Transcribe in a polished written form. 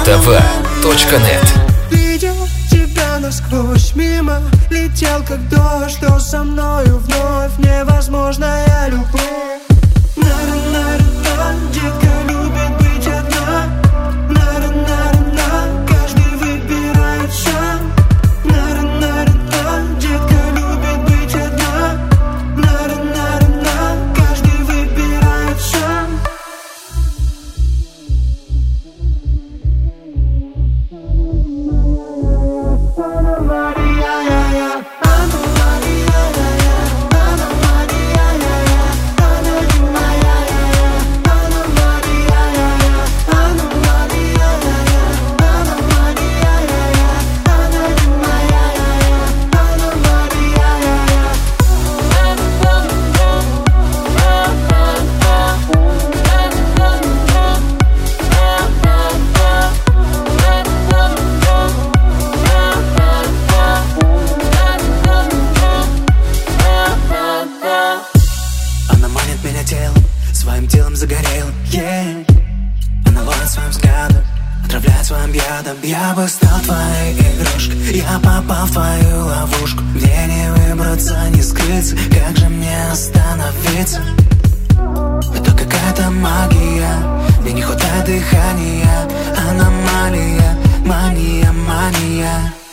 Муз-ТВ.нет. Видел тебя насквозь мимо, летел как дождь, что со мною вновь невозможная любовь. На-на-на-на, детка любит быть одна. На-на-на-на, каждый выбирает сам. На-на-на-на, детка любит быть одна. На-на-на-на, каждый выбирает сам. Она манит меня телом, своим телом загорел, yeah. Она ловит своим взглядом, отравляет своим ядом. Я бы стал твоей игрушкой, я попал в твою ловушку. Где не выбраться, не скрыться, как же мне остановиться? Это какая-то магия, мне не хватает дыхания. Аномалия, мания, мания.